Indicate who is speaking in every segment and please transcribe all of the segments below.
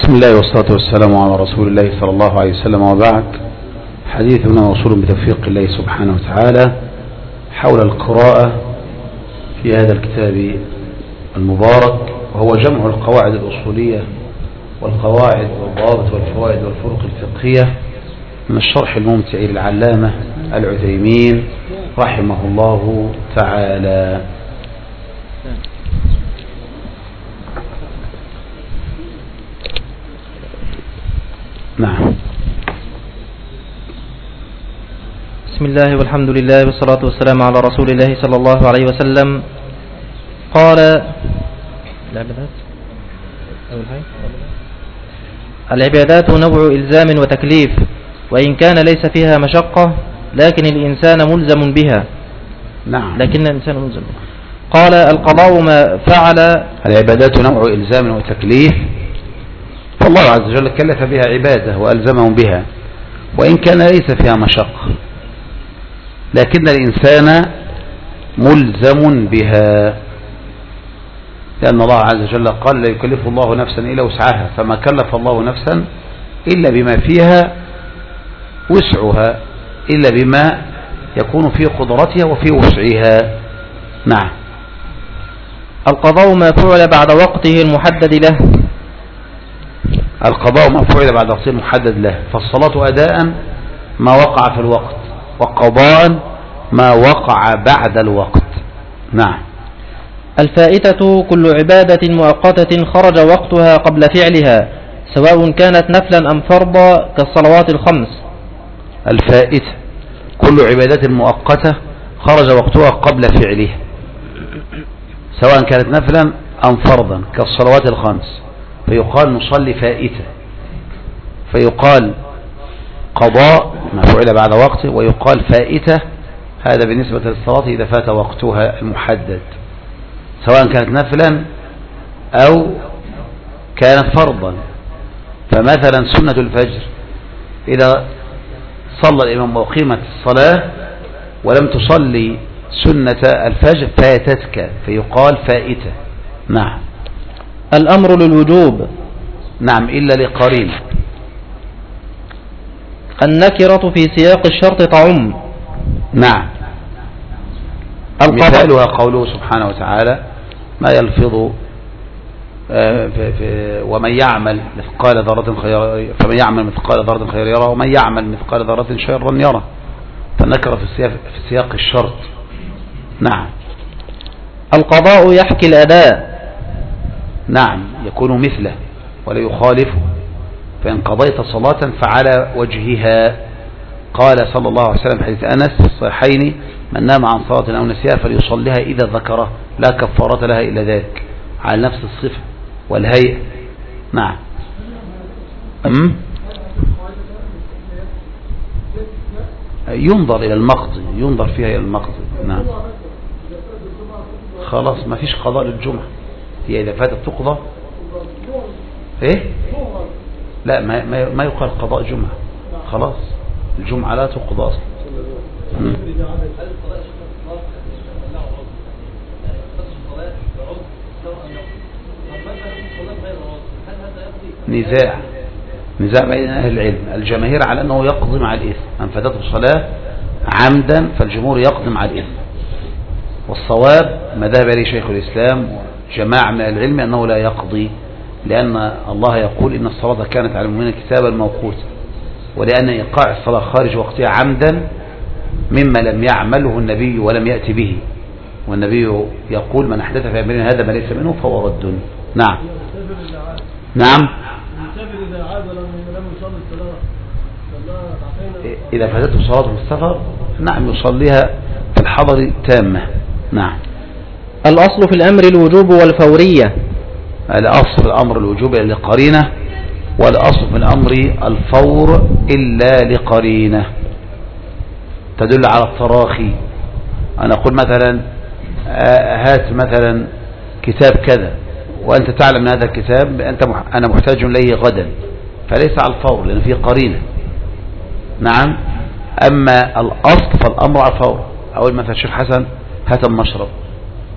Speaker 1: بسم الله والصلاة والسلام على رسول الله صلى الله عليه وسلم، وبعد. حديثنا موصول بتوفيق الله سبحانه وتعالى حول القراءة في هذا الكتاب المبارك، وهو جمع القواعد الأصولية والقواعد والضوابط والفوائد والفروق الفقهية من الشرح الممتع للعلامة العثيمين رحمه الله تعالى. نعم.
Speaker 2: بسم الله والحمد لله والصلاة والسلام على رسول الله صلى الله عليه وسلم. قال: العبادات نوع إلزام وتكليف، وإن كان ليس فيها مشقة لكن الإنسان ملزم بها.
Speaker 1: نعم.
Speaker 2: لكن الإنسان ملزم. قال: القضاء ما فعل.
Speaker 1: العبادات نوع إلزام وتكليف، فالله عز وجل كلف بها عباده وألزمهم بها، وإن كان ليس فيها مشقة لكن الإنسان ملزم بها، لأن الله عز وجل قال: لا يكلف الله نفسا إلا وسعها، فما كلف الله نفسا إلا بما فيها وسعها، إلا بما يكون في قدرتها وفي وسعها. نعم.
Speaker 2: القضاء ما فعل بعد وقته المحدد له.
Speaker 1: القضاء ما فعل بعد وقته المحدد له، فالصلاة أداء ما وقع في الوقت، وقضاء ما وقع بعد الوقت. نعم.
Speaker 2: الفائتة كل عبادة مؤقتة خرج وقتها قبل فعلها، سواء كانت نفلا أم فرضا، كالصلوات الخمس.
Speaker 1: الفائتة كل عبادة مؤقتة خرج وقتها قبل فعلها، سواء كانت نفلا أم فرضا، كالصلوات الخمس، فيقال نصلي فائتة، فيقال قضاء ما فعل بعد وقته، ويقال فائتة، هذا بالنسبة للصلاة إذا فات وقتها المحدد، سواء كانت نفلا أو كانت فرضا. فمثلا سنة الفجر إذا صلى الإمام وقيمت الصلاة ولم تصلي سنة الفجر فاتتك، فيقال فائتة. نعم.
Speaker 2: الأمر للوجوب.
Speaker 1: نعم، إلا لقرين.
Speaker 2: النكرة في سياق الشرط تعم.
Speaker 1: نعم. مثالها قوله سبحانه وتعالى: ما يلفظ ومن يعمل مثقال ذرة خيرا، فمن يعمل مثقال ذرة خيرا يرى، ومن يعمل مثقال ذرة شرا يرى. فالنكرة في سياق الشرط. نعم.
Speaker 2: القضاء يحكي الأداء.
Speaker 1: نعم، يكون مثله ولا يخالفه، فإن قضيت صلاة فعلى وجهها. قال صلى الله عليه وسلم حديث أنس في الصحيحين: من نام عن صلاة أو نسيها فليصليها إذا ذكره، لا كفارة لها إلا ذلك، على نفس الصفة والهيئة. نعم. ينظر إلى المقضي، ينظر فيها إلى المقضي. نعم. خلاص ما فيش قضاء للجمعة، هي إذا فاتت تقضى. إيه؟ لا، ما يقال قضاء جمعة، خلاص الجمعة لا تقضى أصلا. نزاع بين أهل العلم. الجماهير على أنه يقضي مع الإثم، من فاتته الصلاة عمدا فالجمهور يقضي مع الإثم، والصواب ما ذهب إليه شيخ الإسلام وجماعة من العلم أنه لا يقضي، لأن الله يقول: إن الصلاة كانت على المؤمنين كتابا موقوتا، ولأن إيقاع الصلاة خارج وقتها عمدا مما لم يعمله النبي ولم يأتي به، والنبي يقول: من أحدث في أمرنا هذا ما ليس منه فهو رد. نعم. نعم. إذا فاتته صلاة في السفر نعم يصليها في الحضر تامة. نعم.
Speaker 2: الأصل في الأمر الوجوب والفورية.
Speaker 1: الأصل في الأمر الوجوب إلا لقرينة، والأصل في الأمر الفور إلا لقرينة تدل على التراخي. أنا أقول مثلا: هات مثلا كتاب كذا، وأنت تعلم أن هذا الكتاب أنا محتاج إليه غدا، فليس على الفور لأن فيه قرينة. نعم. أما الأصل فالأمر على الفور. أول مثلا الشيخ حسن: هات المشرب،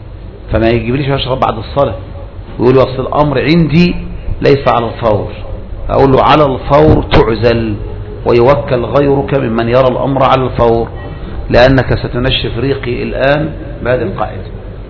Speaker 1: فما يجيب ليش يشرب بعد الصلاة، ويقول: أصل الأمر عندي ليس على الفور، أقول له على الفور تعزل ويوكل غيرك ممن يرى الأمر على الفور، لأنك ستنشف ريقي الآن بهذه القاعدة.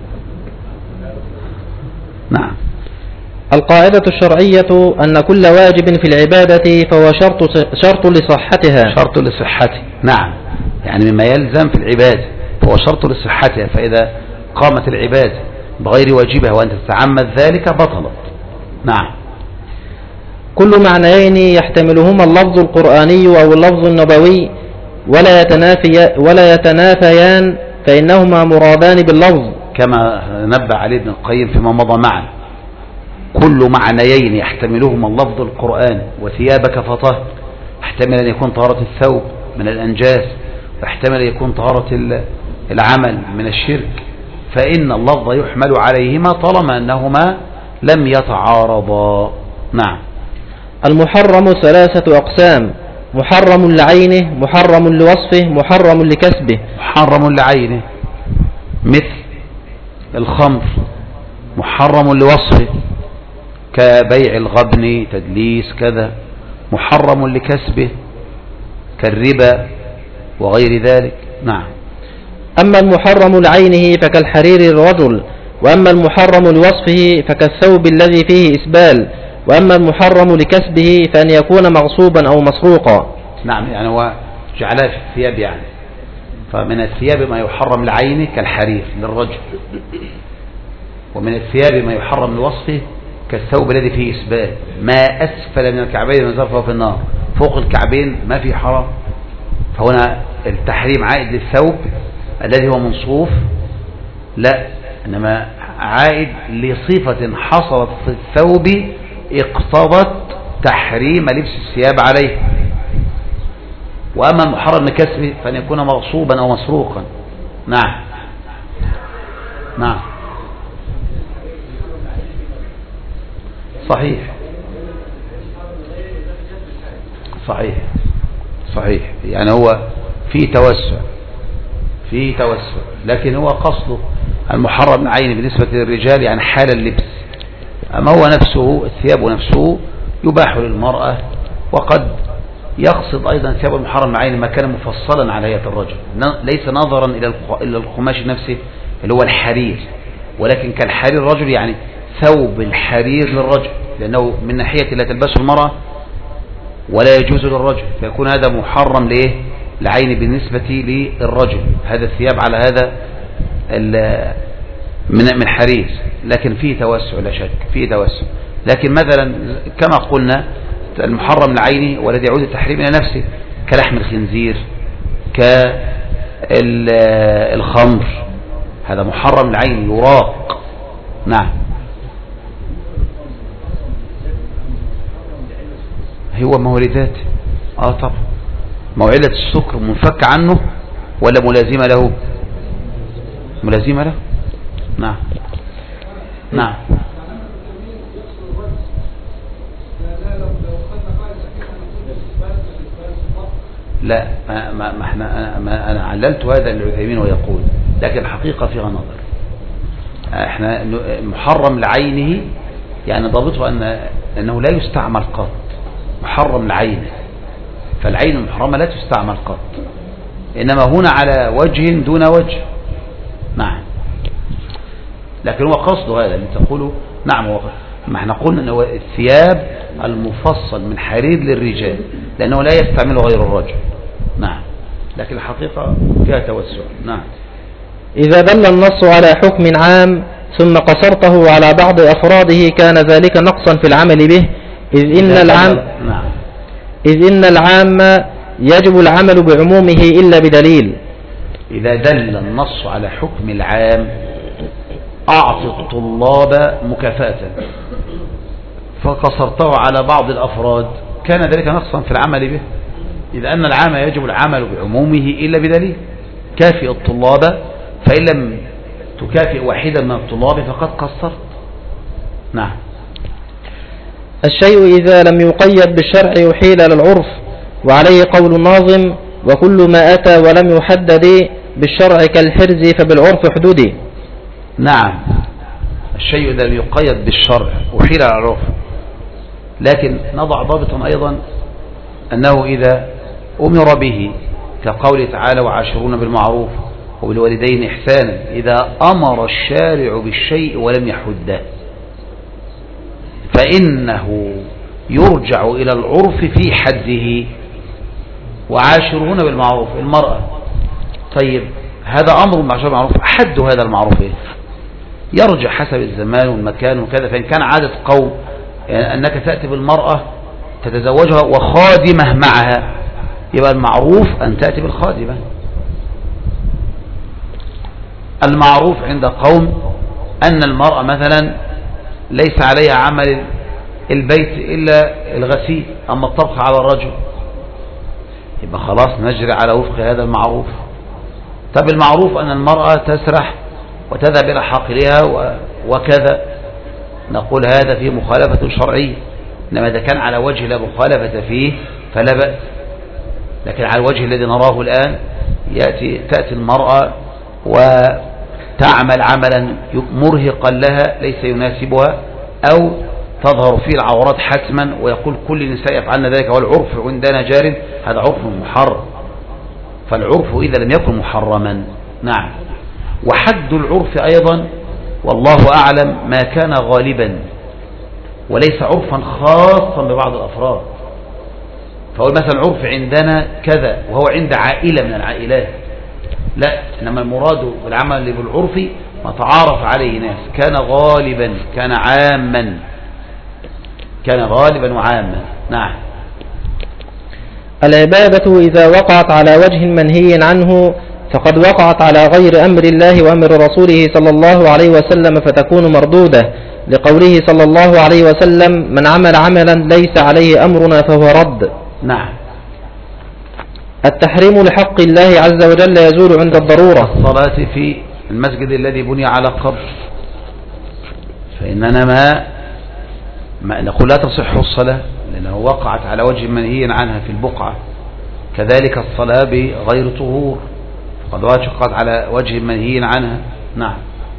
Speaker 1: نعم.
Speaker 2: القاعدة الشرعية أن كل واجب في العبادة فهو شرط لصحتها.
Speaker 1: شرط لصحتها، نعم، يعني مما يلزم في العبادة فهو شرط لصحتها، فإذا قامت العبادة بغير واجبها وأنت تتعمد ذلك بطلت. نعم.
Speaker 2: كل معنيين يحتملهما اللفظ القرآني أو اللفظ النبوي ولا يتنافيان فإنهما مرادان باللفظ،
Speaker 1: كما نبه عليه ابن القيم فيما مضى معنا. كل معنيين يحتملهما اللفظ القرآن وثيابك فطهر، يحتمل أن يكون طهارة الثوب من الأنجاس، ويحتمل أن يكون طهارة العمل من الشرك، فإن اللفظ يحمل عليهما طالما أنهما لم يتعارضا. نعم.
Speaker 2: المحرم ثلاثة أقسام: محرم لعينه، محرم لوصفه، محرم لكسبه.
Speaker 1: محرم لعينه مثل الخمر، محرم لوصفه كبيع الغبن تدليس كذا، محرم لكسبه كالربا وغير ذلك. نعم.
Speaker 2: أما المحرم لعينه فكالحرير الرجل، وأما المحرم لوصفه فكالثوب الذي فيه إسبال، وأما المحرم لكسبه فأن يكون مغصوبا أو مسروقا.
Speaker 1: نعم، يعني هو جعلها في الثياب، يعني فمن الثياب ما يحرم لعينه كالحرير للرجل، ومن الثياب ما يحرم لوصفه كالثوب الذي فيه إسبال، ما أسفل من الكعبين من فهو في النار، فوق الكعبين ما في حرام. فهنا التحريم عائد للثوب الذي هو منصوف، لا، إنما عائد لصفة حصلت في الثوب اقتضت تحريم لبس الثياب عليه. وأما المحرم لكسبه فأن يكون مغصوبا أو مسروقا. نعم. نعم. صحيح صحيح صحيح، يعني هو في توسع، لكن هو قصده المحرم العين بالنسبة للرجال يعني حال اللبس، أما هو نفسه الثياب نفسه يباح للمرأة، وقد يقصد أيضا ثياب المحرم العين ما كان مفصلا على هيئة الرجل، ليس نظرا إلى القماش نفسه اللي هو الحرير، ولكن كالحرير الرجل يعني ثوب الحرير للرجل، لأنه من ناحية لا تلبسه المرأة ولا يجوز للرجل، فيكون هذا محرم العين بالنسبة للرجل، هذا الثياب على هذا من حرير، لكن فيه توسع لا شك، فيه توسع. لكن مثلا كما قلنا المحرم العيني والذي يعود التحريم إلى نفسه كلحم الخنزير كالخمر، هذا محرم العين يراق. نعم. هو مولدات طبعا، موعلة السكر منفك عنه ولا ملازمة له؟ ملازمة له. نعم. نعم. لا، ما احنا انا عللت هذا للعثيمين ويقول، لكن الحقيقة فيها نظر. احنا محرم لعينه يعني ضابطه انه لا يستعمل قط، محرم لعينه، فالعين المحرمة لا تستعمل قط، إنما هنا على وجه دون وجه. نعم. لكن هو قصده هذا اللي تقوله. نعم، ما احنا قلنا أنه الثياب المفصل من حرير للرجال لأنه لا يستعمله غير الرجل. نعم، لكن الحقيقة فيها توسع. نعم.
Speaker 2: إذا دل النص على حكم عام ثم قصرته على بعض أفراده كان ذلك نقصا في العمل به، إذ إن العام يجب العمل بعمومه إلا بدليل.
Speaker 1: إذا دل النص على حكم العام أعطي الطلاب مكافأة فقصرته على بعض الأفراد كان ذلك نقصا في العمل به، إذ أن العام يجب العمل بعمومه إلا بدليل. كافئ الطلاب، فإن لم تكافئ واحدا من الطلاب فقد قصرت. نعم.
Speaker 2: الشيء إذا لم يقيد بالشرع يحيل للعرف، وعليه قول الناظم: وكل ما أتى ولم يحدد بالشرع كالحرز فبالعرف حدودي.
Speaker 1: نعم، الشيء إذا لم يقيد بالشرع أحيل على العرف، لكن نضع ضابطا أيضا أنه إذا أمر به كقوله تعالى وعاشرون بالمعروف وبالوالدين إحسانا، إذا أمر الشارع بالشيء ولم يحده فإنه يرجع إلى العرف في حده. وعاشرون بالمعروف المرأة، طيب هذا أمر بالمعروف، حد هذا المعروف إيه؟ يرجع حسب الزمان والمكان وكذا. فإن كان عادة قوم أنك تأتي بالمرأة تتزوجها وخادمة معها، يبقى المعروف أن تأتي بالخادمة. المعروف عند قوم أن المرأة مثلا ليس عليها عمل البيت إلا الغسيل، أما الطبخ على الرجل، يبقى خلاص نجري على وفق هذا المعروف. طب المعروف أن المرأة تسرح وتذهب إلى حقلها وكذا، نقول هذا فيه مخالفة شرعية، إنما إذا كان على وجه لا مخالفة فيه فلا بأس. لكن على الوجه الذي نراه الآن تأتي المرأة وتعمل عملا مرهقا لها ليس يناسبها، أو تظهر فيه العورات حتما، ويقول كل النساء يفعلن ذلك والعرف عندنا جار، هذا عرف محرم. فالعرف إذا لم يكن محرما. نعم. وحد العرف أيضا والله أعلم ما كان غالبا وليس عرفا خاصا ببعض الأفراد. فهو مثلا عرف عندنا كذا وهو عند عائلة من العائلات، لا، إنما المراد بالعمل بالعرف ما تعارف عليه ناس، كان غالبا، كان عاما، كان غالبا وعاما. نعم.
Speaker 2: العبادة إذا وقعت على وجه منهي عنه فقد وقعت على غير أمر الله وأمر رسوله صلى الله عليه وسلم فتكون مردودة، لقوله صلى الله عليه وسلم من عمل عملا ليس عليه أمرنا فهو رد.
Speaker 1: نعم.
Speaker 2: التحريم لحق الله عز وجل يزول عند الضرورة.
Speaker 1: الصلاة في المسجد الذي بني على قبر، فإننا ما نقول لا تصح الصلاة لأنه وقعت على وجه منهي عنها في البقعة. كذلك الصلاة بغير طهور قد وقعت على وجه منهي عنها. نعم.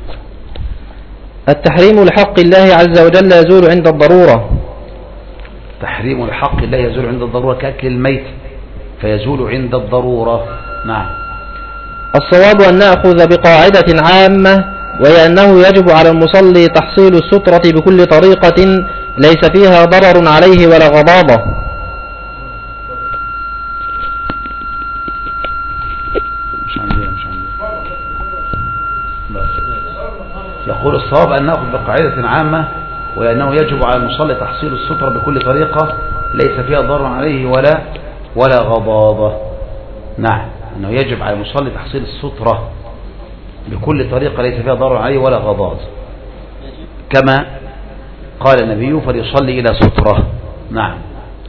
Speaker 2: التحريم لحق الله عز وجل يزول عند الضرورة.
Speaker 1: تحريم لحق الله يزول عند الضرورة كأكل الميت فيزول عند الضرورة. نعم.
Speaker 2: الصواب أن نأخذ بقاعدة عامة، وهي أنه يجب على المصلي تحصيل السترة بكل طريقة ليس فيها ضرر عليه ولا غضاضة.
Speaker 1: يقول الصواب أن نأخذ بقاعدة عامة، وهي أنه يجب على المصلي تحصيل السترة بكل طريقة ليس فيها ضرر عليه ولا غضاضة. نعم. أنه يجب على المصلي تحصيل السترة بكل طريقة ليس فيها ضرر عليه ولا غضاض، كما قال النبي فليصلي إلى سترة. نعم.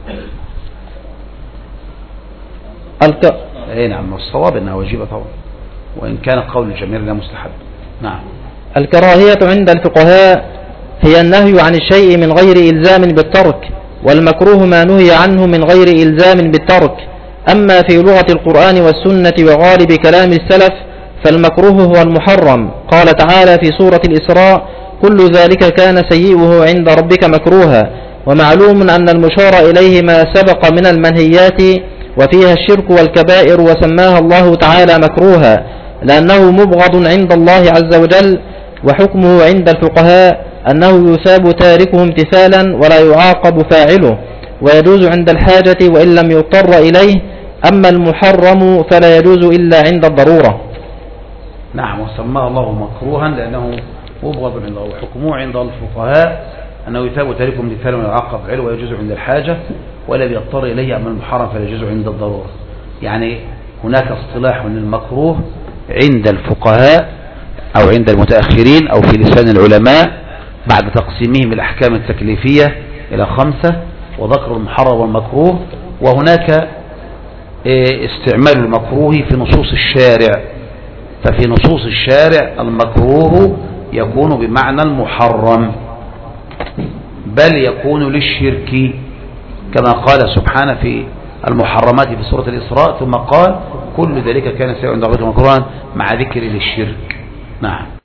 Speaker 1: نعم. الصواب أنها واجبة طبعا، وإن كان قول الجميع لا مستحب. نعم.
Speaker 2: الكراهية عند الفقهاء هي النهي عن الشيء من غير إلزام بالترك، والمكروه ما نهي عنه من غير إلزام بالترك. أما في لغة القرآن والسنة وغالب كلام السلف فالمكروه هو المحرم. قال تعالى في سورة الإسراء كل ذلك كان سيئه عند ربك مكروها. ومعلوم أن المشار إليه ما سبق من المنهيات وفيها الشرك والكبائر، وسماها الله تعالى مكروها لأنه مبغض عند الله عز وجل. وحكمه عند الفقهاء أنه يثاب تاركه امتثالا ولا يعاقب فاعله، ويجوز عند الحاجة وإن لم يضطر إليه. أما المحرم فلا يجوز إلا عند الضرورة.
Speaker 1: نعم. وسماه الله مكروها لأنه مبغض عند الله، وحكمه عند الفقهاء أنه يثاب تاركه امتثالا ولا يعاقب فاعله، ويجوز عند الحاجة ولا يضطر إليه. أما المحرم فلا يجوز عند الضرورة. يعني هناك اصطلاح للمكروه عند الفقهاء أو عند المتأخرين أو في لسان العلماء بعد تقسيمهم الأحكام التكليفية إلى 5 وذكر المحرم والمكروه. وهناك استعمال المكروه في نصوص الشارع، ففي نصوص الشارع المكروه يكون بمعنى المحرم، بل يكون للشرك كما قال سبحانه في المحرمات في سورة الإسراء ثم قال كل ذلك كان سيئا عند ربك مكروها مع ذكر للشرك. نعم.